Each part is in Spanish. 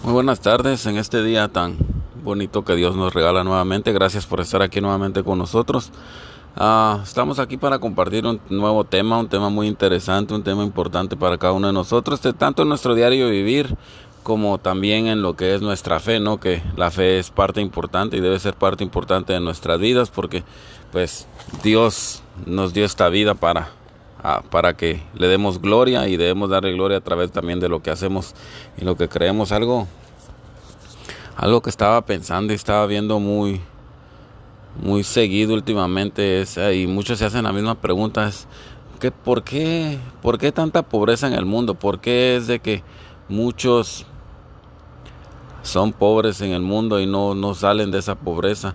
Muy buenas tardes en este día tan bonito que Dios nos regala nuevamente. Gracias por estar aquí nuevamente con nosotros. Estamos aquí para compartir un nuevo tema, un tema muy interesante, un tema importante para cada uno de nosotros, tanto en nuestro diario vivir como también en lo que es nuestra fe, ¿no? Que la fe es parte importante y debe ser parte importante de nuestras vidas porque pues Dios nos dio esta vida para que le demos gloria y debemos darle gloria a través también de lo que hacemos y lo que creemos. Algo que estaba pensando y estaba viendo muy seguido últimamente y muchos se hacen la misma pregunta, es que ¿por qué tanta pobreza en el mundo? ¿Por qué es de que muchos son pobres en el mundo y no salen de esa pobreza?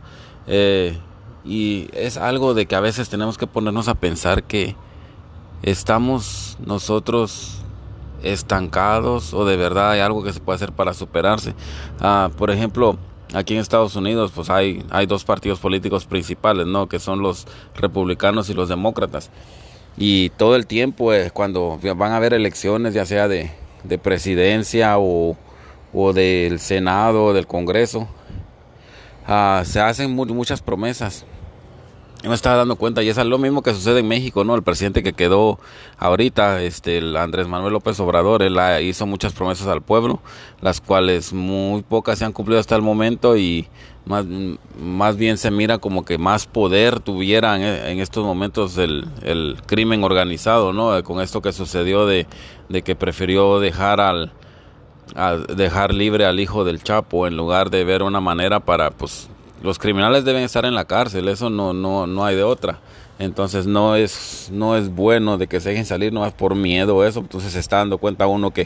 Y es algo de que a veces tenemos que ponernos a pensar que ¿estamos nosotros estancados o de verdad hay algo que se puede hacer para superarse? Por ejemplo, aquí en Estados Unidos pues hay dos partidos políticos principales, ¿no? Que son los republicanos y los demócratas. Y todo el tiempo cuando van a haber elecciones, ya sea de presidencia o del Senado o del Congreso, se hacen muchas promesas. Yo me estaba dando cuenta y es lo mismo que sucede en México, ¿no? El presidente que quedó ahorita, el Andrés Manuel López Obrador, él hizo muchas promesas al pueblo, las cuales muy pocas se han cumplido hasta el momento y más bien se mira como que más poder tuviera en estos momentos el crimen organizado, ¿no? Con esto que sucedió de que prefirió dejar libre al hijo del Chapo en lugar de ver una manera para, pues, los criminales deben estar en la cárcel, eso no hay de otra. Entonces no es bueno de que se dejen salir no es por miedo eso. Entonces se está dando cuenta uno que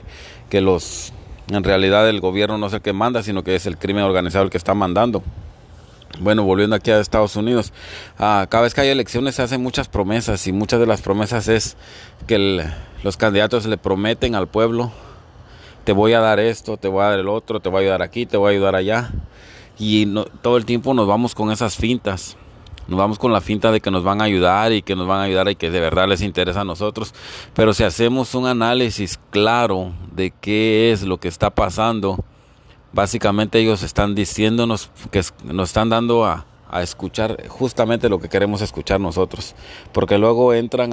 en realidad el gobierno no es el que manda, sino que es el crimen organizado el que está mandando. Bueno, volviendo aquí a Estados Unidos, cada vez que hay elecciones se hacen muchas promesas y muchas de las promesas es que los candidatos le prometen al pueblo: te voy a dar esto, te voy a dar el otro, te voy a ayudar aquí, te voy a ayudar allá. Y todo el tiempo nos vamos con esas fintas. Nos vamos con la finta de que nos van a ayudar y que nos van a ayudar y que de verdad les interesa a nosotros. Pero si hacemos un análisis claro de qué es lo que está pasando, básicamente ellos están diciéndonos que nos están dando a escuchar justamente lo que queremos escuchar nosotros. Porque luego entran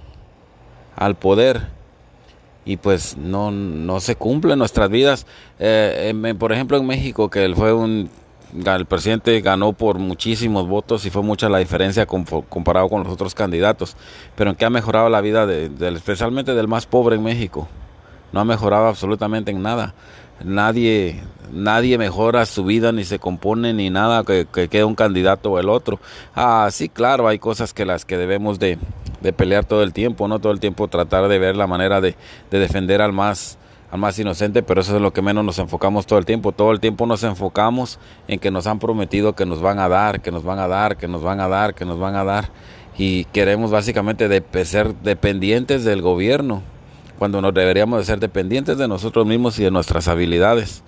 al poder y pues no se cumplen nuestras vidas. Por ejemplo, en México, que el presidente ganó por muchísimos votos y fue mucha la diferencia comparado con los otros candidatos. Pero ¿en qué ha mejorado la vida especialmente del más pobre en México? No ha mejorado absolutamente en nada. Nadie mejora su vida, ni se compone, ni nada que quede un candidato o el otro. Sí, claro, hay cosas que las que debemos de pelear todo el tiempo, ¿no? Todo el tiempo tratar de ver la manera de defender al más inocente, pero eso es lo que menos nos enfocamos todo el tiempo. Todo el tiempo nos enfocamos en que nos han prometido que nos van a dar, que nos van a dar, que nos van a dar, que nos van a dar. Y queremos básicamente ser dependientes del gobierno, cuando nos deberíamos de ser dependientes de nosotros mismos y de nuestras habilidades.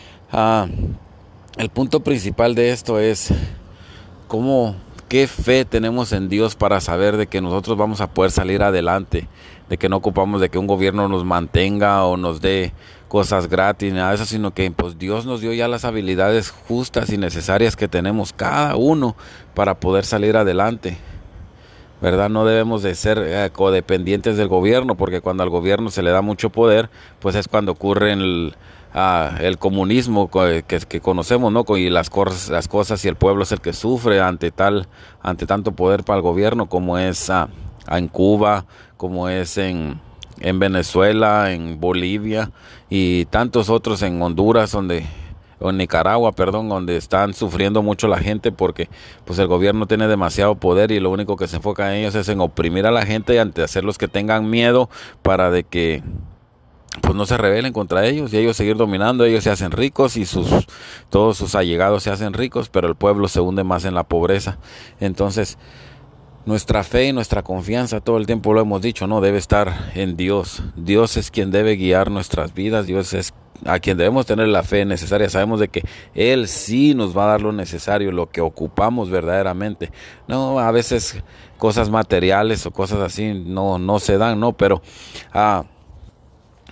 El punto principal de esto es qué fe tenemos en Dios para saber de que nosotros vamos a poder salir adelante, de que no ocupamos de que un gobierno nos mantenga o nos dé cosas gratis, nada de eso, sino que pues Dios nos dio ya las habilidades justas y necesarias que tenemos cada uno para poder salir adelante, ¿verdad? No debemos de ser codependientes del gobierno, porque cuando al gobierno se le da mucho poder, pues es cuando ocurre el comunismo que conocemos, ¿no? Y las cosas y el pueblo es el que sufre ante tanto poder para el gobierno, como es en Cuba, como es en Venezuela, en Bolivia y tantos otros, en Honduras, o en Nicaragua, perdón, donde están sufriendo mucho la gente porque pues el gobierno tiene demasiado poder y lo único que se enfoca en ellos es en oprimir a la gente y ante hacerlos que tengan miedo para de que pues no se rebelen contra ellos y ellos seguir dominando. Ellos se hacen ricos y todos sus allegados se hacen ricos, pero el pueblo se hunde más en la pobreza. Entonces nuestra fe y nuestra confianza, todo el tiempo lo hemos dicho, no debe estar en Dios. Dios es quien debe guiar nuestras vidas. Dios es a quien debemos tener la fe necesaria. Sabemos de que Él sí nos va a dar lo necesario, lo que ocupamos verdaderamente. No, a veces cosas materiales o cosas así no se dan, no, pero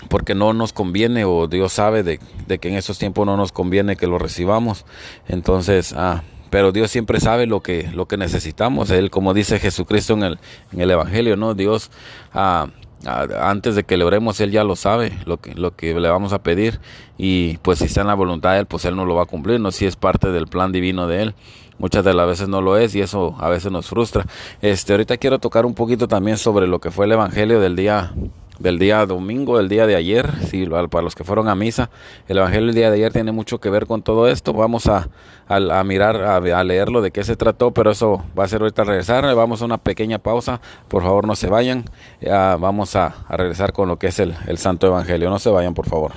porque no nos conviene, o Dios sabe de que en estos tiempos no nos conviene que lo recibamos. Entonces, pero Dios siempre sabe lo que necesitamos. Él, como dice Jesucristo en el Evangelio, ¿no? Dios, antes de que le oremos, Él ya lo sabe, lo que le vamos a pedir, y pues si está en la voluntad de Él, pues Él no lo va a cumplir, ¿no? Si es parte del plan divino de Él. Muchas de las veces no lo es, y eso a veces nos frustra. Ahorita quiero tocar un poquito también sobre lo que fue el Evangelio del día domingo, del día de ayer. Sí, para los que fueron a misa, el Evangelio del día de ayer tiene mucho que ver con todo esto. Vamos a mirar, a leerlo, de qué se trató, pero eso va a ser ahorita al regresar. Vamos a una pequeña pausa, por favor no se vayan. Vamos a regresar con lo que es el Santo Evangelio. No se vayan, por favor.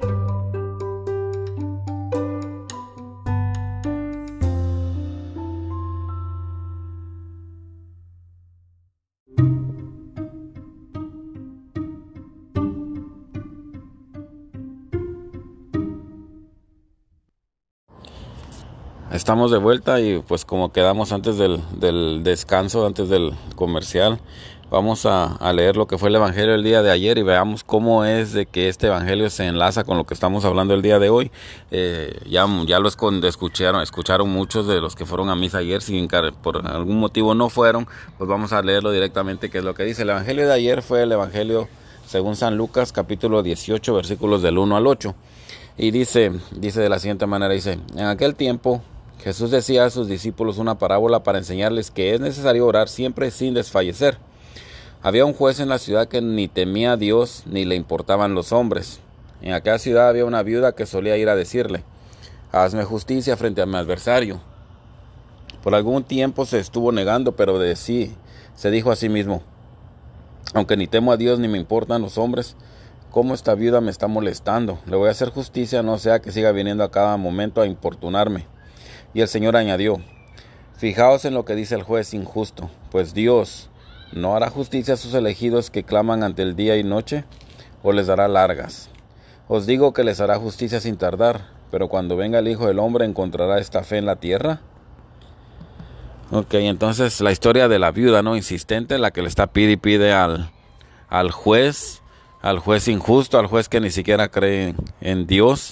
Estamos de vuelta, y pues como quedamos antes del descanso, antes del comercial, vamos a leer lo que fue el Evangelio del día de ayer, y veamos cómo es de que este Evangelio se enlaza con lo que estamos hablando el día de hoy. Ya lo escucharon muchos de los que fueron a misa ayer. Si por algún motivo no fueron, pues vamos a leerlo directamente, qué es lo que dice. El Evangelio de ayer fue el Evangelio según San Lucas, capítulo 18, versículos del 1 al 8. Y dice de la siguiente manera, dice: en aquel tiempo Jesús decía a sus discípulos una parábola para enseñarles que es necesario orar siempre sin desfallecer. Había un juez en la ciudad que ni temía a Dios ni le importaban los hombres. En aquella ciudad había una viuda que solía ir a decirle: hazme justicia frente a mi adversario. Por algún tiempo se estuvo negando, pero se dijo a sí mismo: aunque ni temo a Dios ni me importan los hombres, ¿cómo esta viuda me está molestando? Le voy a hacer justicia, no sea que siga viniendo a cada momento a importunarme. Y el Señor añadió: fijaos en lo que dice el juez injusto, pues Dios ¿no hará justicia a sus elegidos que claman ante el día y noche? ¿O les dará largas? Os digo que les hará justicia sin tardar, pero cuando venga el Hijo del Hombre, ¿encontrará esta fe en la tierra? Ok, entonces la historia de la viuda, ¿no? Insistente, la que le está pide al juez injusto, al juez que ni siquiera cree en Dios.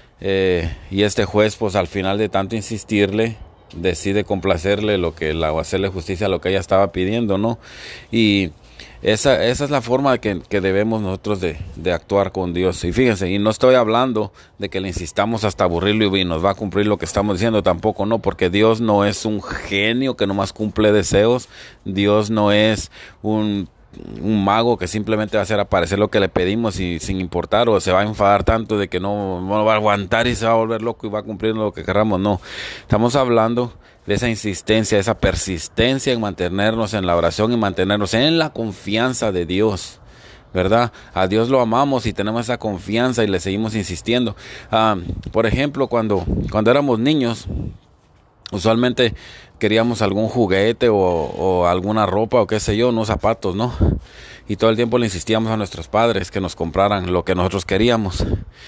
Y este juez, pues al final de tanto insistirle, decide complacerle o hacerle justicia a lo que ella estaba pidiendo, ¿no? Y esa es la forma que debemos nosotros de actuar con Dios. Y fíjense, y no estoy hablando de que le insistamos hasta aburrirlo y nos va a cumplir lo que estamos diciendo, tampoco, no, porque Dios no es un genio que nomás cumple deseos. Dios no es un mago que simplemente va a hacer aparecer lo que le pedimos y sin importar, o se va a enfadar tanto de que no va a aguantar y se va a volver loco y va a cumplir lo que queramos. No, estamos hablando de esa insistencia, esa persistencia en mantenernos en la oración y mantenernos en la confianza de Dios, ¿verdad? A Dios lo amamos y tenemos esa confianza y le seguimos insistiendo. Por ejemplo, cuando éramos niños, usualmente queríamos algún juguete o alguna ropa o qué sé yo, unos zapatos, ¿no? Y todo el tiempo le insistíamos a nuestros padres que nos compraran lo que nosotros queríamos.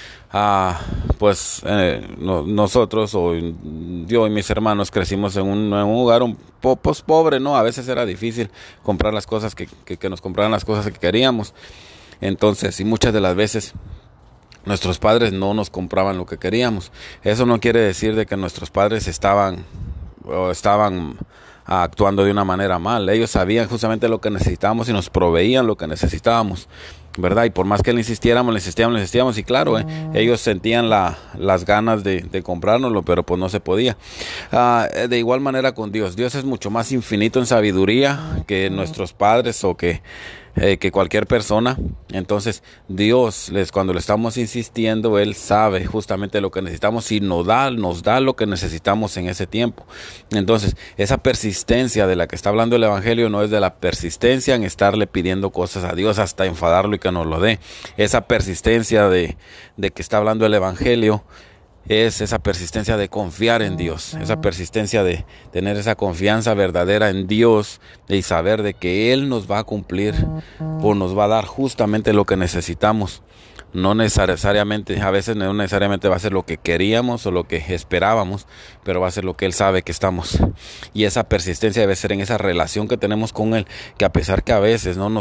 Nosotros, o yo y mis hermanos, crecimos en un hogar un poco pobre, ¿no? A veces era difícil comprar las cosas que nos compraran las cosas que queríamos. Entonces, y muchas de las veces nuestros padres no nos compraban lo que queríamos. Eso no quiere decir de que nuestros padres estaban actuando de una manera mal. Ellos sabían justamente lo que necesitábamos y nos proveían lo que necesitábamos, ¿verdad? Y por más que le insistiéramos, y claro, ellos sentían las ganas de comprárnoslo, pero pues no se podía. De igual manera con Dios. Dios es mucho más infinito en sabiduría que nuestros padres o que cualquier persona. Entonces Dios, cuando le estamos insistiendo, Él sabe justamente lo que necesitamos y nos da lo que necesitamos en ese tiempo. Entonces esa persistencia de la que está hablando el Evangelio no es de la persistencia en estarle pidiendo cosas a Dios hasta enfadarlo y que nos lo dé. Esa persistencia de que está hablando el Evangelio es esa persistencia de confiar en Dios, esa persistencia de tener esa confianza verdadera en Dios y saber de que Él nos va a cumplir o nos va a dar justamente lo que necesitamos. No necesariamente, a veces no necesariamente va a ser lo que queríamos o lo que esperábamos, pero va a ser lo que Él sabe que estamos. Y esa persistencia debe ser en esa relación que tenemos con Él, que a pesar que a veces no nos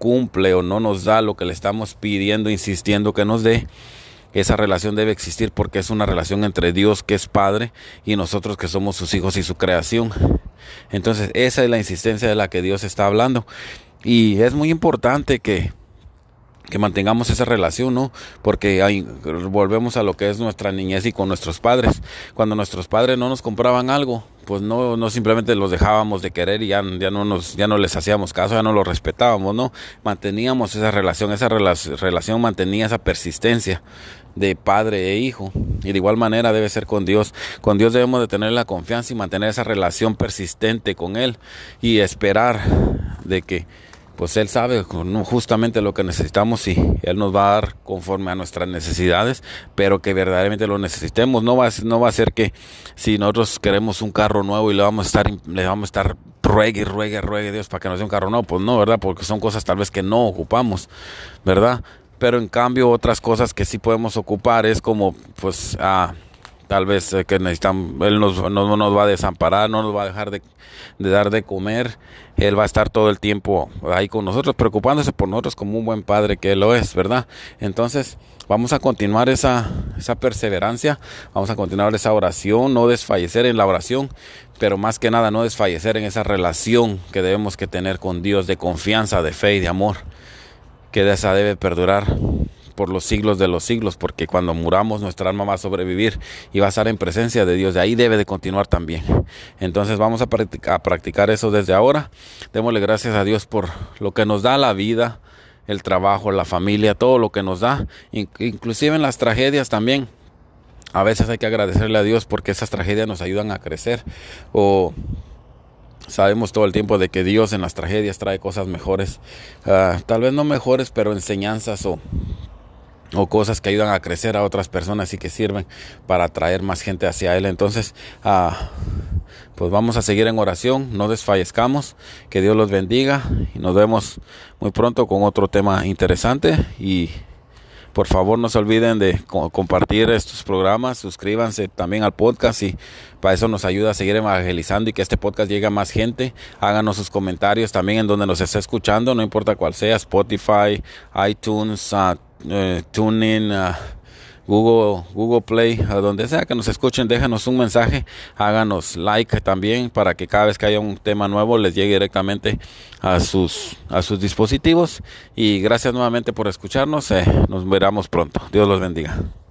cumple o no nos da lo que le estamos pidiendo, insistiendo que nos dé, esa relación debe existir porque es una relación entre Dios, que es Padre, y nosotros, que somos sus hijos y su creación. Entonces esa es la insistencia de la que Dios está hablando, y es muy importante que mantengamos esa relación, ¿no? Porque volvemos a lo que es nuestra niñez y con nuestros padres. Cuando nuestros padres no nos compraban algo, pues no simplemente los dejábamos de querer y ya no les hacíamos caso, ya no los respetábamos, ¿no? Manteníamos esa relación mantenía esa persistencia de padre e hijo. Y de igual manera debe ser con Dios. Con Dios debemos de tener la confianza y mantener esa relación persistente con Él, y esperar de que pues Él sabe justamente lo que necesitamos, y Él nos va a dar conforme a nuestras necesidades, pero que verdaderamente lo necesitemos. No va a ser que si nosotros queremos un carro nuevo y le vamos a estar ruegue Dios para que nos dé un carro nuevo, pues no, ¿verdad? Porque son cosas tal vez que no ocupamos, ¿verdad? Pero en cambio otras cosas que sí podemos ocupar es como pues tal vez que necesitamos, Él no nos va a desamparar, no nos va a dejar de dar de comer. Él va a estar todo el tiempo ahí con nosotros, preocupándose por nosotros como un buen padre que Él lo es, ¿verdad? Entonces vamos a continuar esa perseverancia, vamos a continuar esa oración, no desfallecer en la oración, pero más que nada no desfallecer en esa relación que debemos que tener con Dios, de confianza, de fe y de amor, que esa debe perdurar por los siglos de los siglos, porque cuando muramos nuestra alma va a sobrevivir y va a estar en presencia de Dios. De ahí debe de continuar también. Entonces vamos a practicar eso desde ahora. Démosle gracias a Dios por lo que nos da la vida, el trabajo, la familia, todo lo que nos da, inclusive en las tragedias también. A veces hay que agradecerle a Dios porque esas tragedias nos ayudan a crecer, o sabemos todo el tiempo de que Dios en las tragedias trae cosas mejores, tal vez no mejores, pero enseñanzas o cosas que ayudan a crecer a otras personas y que sirven para atraer más gente hacia Él. Entonces, pues vamos a seguir en oración, no desfallezcamos, que Dios los bendiga, y nos vemos muy pronto con otro tema interesante. Y por favor no se olviden de compartir estos programas, suscríbanse también al podcast, y para eso nos ayuda a seguir evangelizando y que este podcast llegue a más gente. Háganos sus comentarios también en donde nos esté escuchando, no importa cuál sea, Spotify, iTunes, TuneIn, Google Play, a donde sea que nos escuchen, déjanos un mensaje, háganos like también para que cada vez que haya un tema nuevo les llegue directamente a sus dispositivos. Y gracias nuevamente por escucharnos, nos veremos pronto. Dios los bendiga.